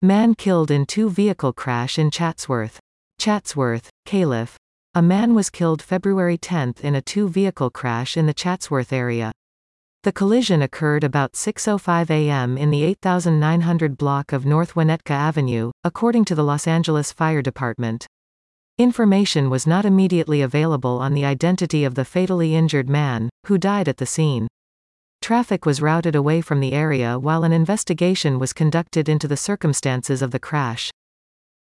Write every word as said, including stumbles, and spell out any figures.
Man killed in two-vehicle crash in Chatsworth. Chatsworth, Calif. A man was killed February tenth in a two-vehicle crash in the Chatsworth area. The collision occurred about six oh five a m in the eight thousand nine hundred block of North Winnetka Avenue, according to the Los Angeles Fire Department. Information was not immediately available on the identity of the fatally injured man, who died at the scene. Traffic was routed away from the area while an investigation was conducted into the circumstances of the crash.